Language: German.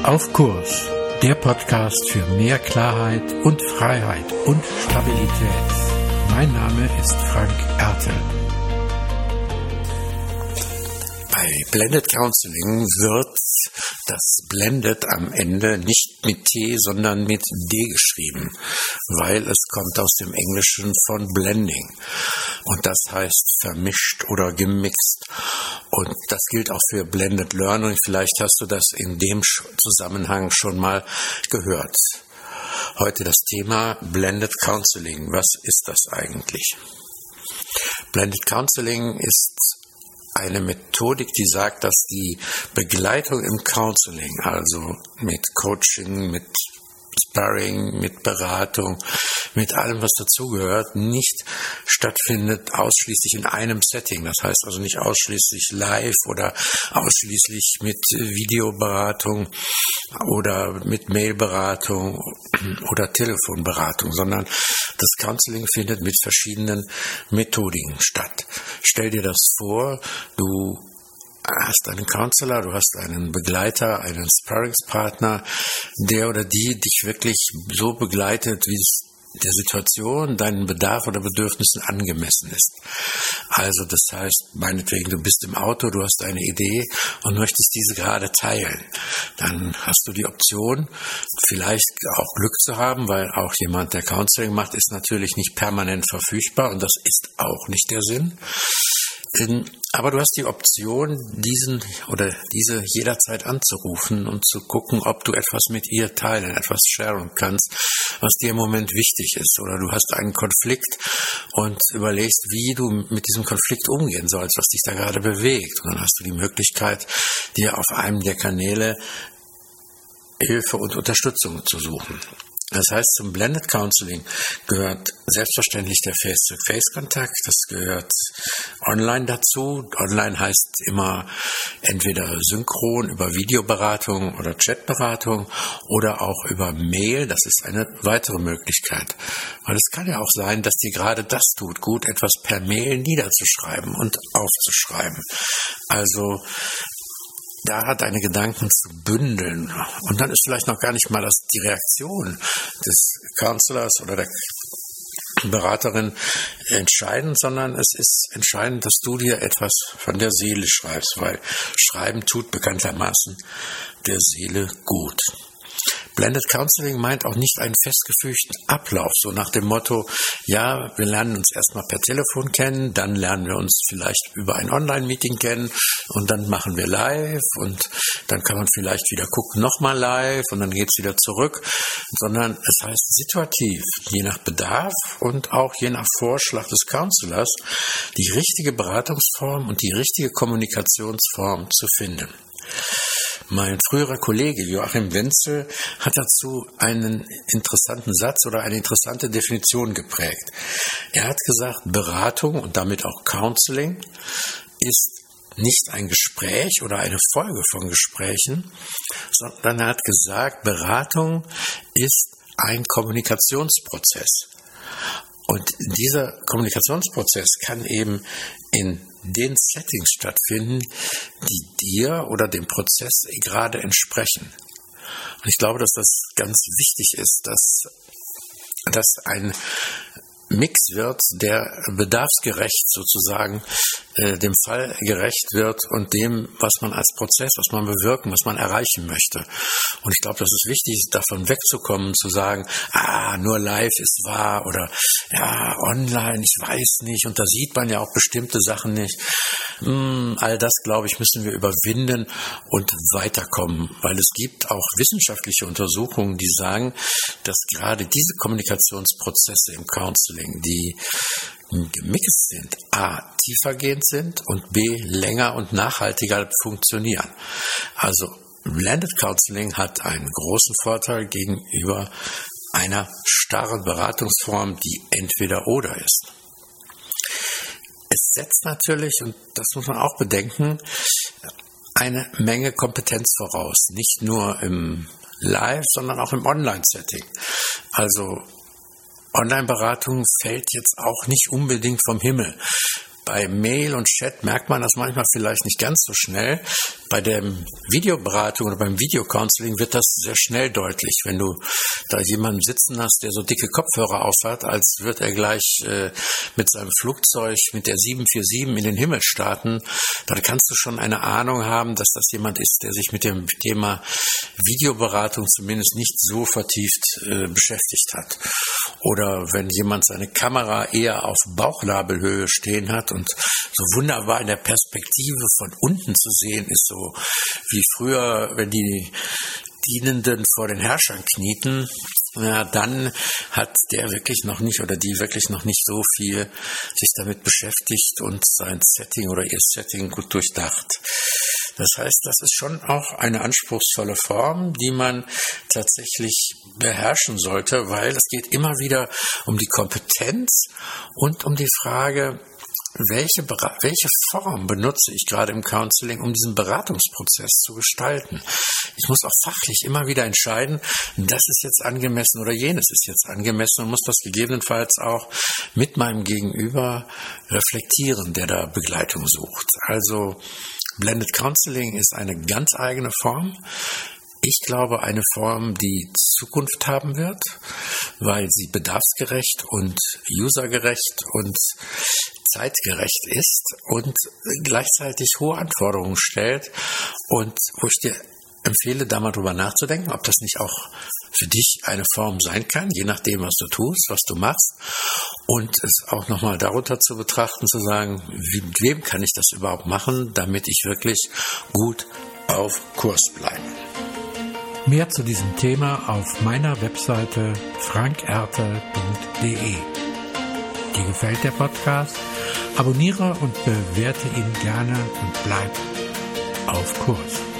Auf Kurs, der Podcast für mehr Klarheit und Freiheit und Stabilität. Mein Name ist Frank Ertel. Bei Blended Counseling wird das Blended am Ende nicht mit T, sondern mit D geschrieben, weil es kommt aus dem Englischen von Blending. Und das heißt vermischt oder gemixt. Und das gilt auch für Blended Learning. Vielleicht hast du das in dem Zusammenhang schon mal gehört. Heute das Thema Blended Counseling. Was ist das eigentlich? Blended Counseling ist eine Methodik, die sagt, dass die Begleitung im Counseling, also mit Coaching, mit Sparring, mit Beratung, mit allem, was dazugehört, nicht stattfindet ausschließlich in einem Setting. Das heißt also nicht ausschließlich live oder ausschließlich mit Videoberatung oder mit Mailberatung oder Telefonberatung, sondern das Counseling findet mit verschiedenen Methodiken statt. Stell dir das vor, du hast einen Counselor, du hast einen Begleiter, einen Sparringspartner, der oder die dich wirklich so begleitet, wie es der Situation, deinen Bedarf oder Bedürfnissen angemessen ist. Also das heißt, meinetwegen, du bist im Auto, du hast eine Idee und möchtest diese gerade teilen. Dann hast du die Option, vielleicht auch Glück zu haben, weil auch jemand, der Counseling macht, ist natürlich nicht permanent verfügbar und das ist auch nicht der Sinn. Aber du hast die Option, diesen oder diese jederzeit anzurufen und zu gucken, ob du etwas mit ihr teilen, etwas sharen kannst, was dir im Moment wichtig ist. Oder du hast einen Konflikt und überlegst, wie du mit diesem Konflikt umgehen sollst, was dich da gerade bewegt. Und dann hast du die Möglichkeit, dir auf einem der Kanäle Hilfe und Unterstützung zu suchen. Das heißt, zum Blended Counseling gehört selbstverständlich der Face-to-Face-Kontakt, das gehört online dazu. Online heißt immer entweder synchron über Videoberatung oder Chatberatung oder auch über Mail, das ist eine weitere Möglichkeit. Weil es kann ja auch sein, dass dir gerade das tut, gut etwas per Mail niederzuschreiben und aufzuschreiben. Also da deine Gedanken zu bündeln. Und dann ist vielleicht noch gar nicht mal die Reaktion des Counselors oder der Beraterin entscheidend, sondern es ist entscheidend, dass du dir etwas von der Seele schreibst, weil Schreiben tut bekanntermaßen der Seele gut. Blended Counseling meint auch nicht einen festgefügten Ablauf, so nach dem Motto, ja, wir lernen uns erstmal per Telefon kennen, dann lernen wir uns vielleicht über ein Online-Meeting kennen und dann machen wir live und dann kann man vielleicht wieder gucken, nochmal live und dann geht's wieder zurück, sondern es heißt situativ, je nach Bedarf und auch je nach Vorschlag des Counselors, die richtige Beratungsform und die richtige Kommunikationsform zu finden. Mein früherer Kollege Joachim Wenzel hat dazu einen interessanten Satz oder eine interessante Definition geprägt. Er hat gesagt, Beratung und damit auch Counseling ist nicht ein Gespräch oder eine Folge von Gesprächen, sondern er hat gesagt, Beratung ist ein Kommunikationsprozess. Und dieser Kommunikationsprozess kann eben in den Settings stattfinden, die dir oder dem Prozess gerade entsprechen. Und ich glaube, dass das ganz wichtig ist, dass das ein Mix wird, der bedarfsgerecht sozusagen dem Fall gerecht wird und dem, was man als Prozess, was man bewirken, was man erreichen möchte. Und ich glaube, dass es wichtig ist, davon wegzukommen, zu sagen, nur live ist wahr oder ja, online, ich weiß nicht und da sieht man ja auch bestimmte Sachen nicht. All das, glaube ich, müssen wir überwinden und weiterkommen, weil es gibt auch wissenschaftliche Untersuchungen, die sagen, dass gerade diese Kommunikationsprozesse im Counseling, die gemixt sind, a, tiefergehend sind und b, länger und nachhaltiger funktionieren. Also Blended Counseling hat einen großen Vorteil gegenüber einer starren Beratungsform, die entweder oder ist. Es setzt natürlich, und das muss man auch bedenken, eine Menge Kompetenz voraus. Nicht nur im Live, sondern auch im Online-Setting. Also Online-Beratung fällt jetzt auch nicht unbedingt vom Himmel. Bei Mail und Chat merkt man das manchmal vielleicht nicht ganz so schnell. Bei der Videoberatung oder beim Videocounseling wird das sehr schnell deutlich. Wenn du da jemanden sitzen hast, der so dicke Kopfhörer aufhat, als würde er gleich mit seinem Flugzeug mit der 747 in den Himmel starten, dann kannst du schon eine Ahnung haben, dass das jemand ist, der sich mit dem Thema Videoberatung zumindest nicht so vertieft beschäftigt hat. Oder wenn jemand seine Kamera eher auf Bauchnabelhöhe stehen hat und so wunderbar in der Perspektive von unten zu sehen ist, so wie früher, wenn die Dienenden vor den Herrschern knieten, ja, dann hat der wirklich noch nicht oder die wirklich noch nicht so viel sich damit beschäftigt und sein Setting oder ihr Setting gut durchdacht. Das heißt, das ist schon auch eine anspruchsvolle Form, die man tatsächlich beherrschen sollte, weil es geht immer wieder um die Kompetenz und um die Frage, welche Form benutze ich gerade im Counseling, um diesen Beratungsprozess zu gestalten. Ich muss auch fachlich immer wieder entscheiden, das ist jetzt angemessen oder jenes ist jetzt angemessen und muss das gegebenenfalls auch mit meinem Gegenüber reflektieren, der da Begleitung sucht. Also Blended Counseling ist eine ganz eigene Form. Ich glaube, eine Form, die Zukunft haben wird, weil sie bedarfsgerecht und usergerecht und zeitgerecht ist und gleichzeitig hohe Anforderungen stellt und wo ich dir empfehle, da mal drüber nachzudenken, ob das nicht auch für dich eine Form sein kann, je nachdem, was du tust, was du machst und es auch nochmal darunter zu betrachten, zu sagen, mit wem kann ich das überhaupt machen, damit ich wirklich gut auf Kurs bleibe. Mehr zu diesem Thema auf meiner Webseite frankerte.de. Dir gefällt der Podcast? Abonniere und bewerte ihn gerne und bleib auf Kurs.